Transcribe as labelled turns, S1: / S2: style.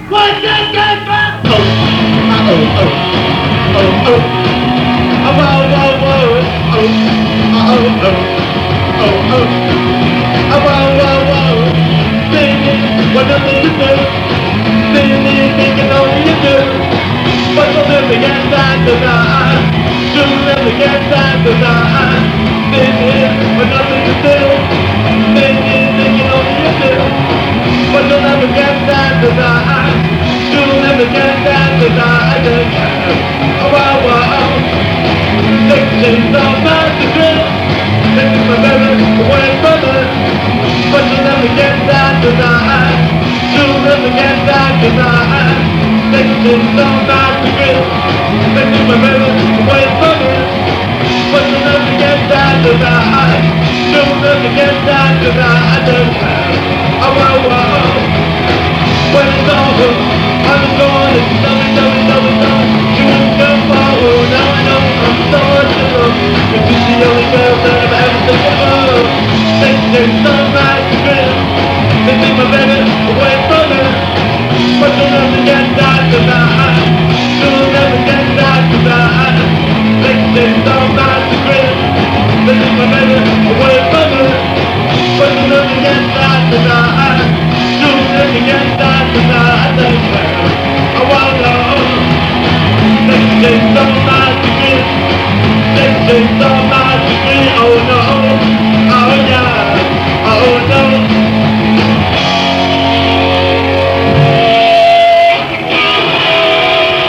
S1: What's that good for? Whoa, whoa, whoa. Whoa, whoa, whoa. Singing, what does it do? Singing, thinking only you do. But you'll never get that tonight. You'll never get that tonight. Singing, what nothing to do. Singing, thinking only you do. But you'll never get that tonight. You'll never get that tonight again. Wow, wow. Thinking about the drill. Thinking my baby away from it. But you'll never get that tonight. You'll never get that tonight. Thinking about the drill. Thinking my baby away from it. But you'll never get that tonight. You'll never get that tonight again. Oh, wow, wow. When it's over, I'm going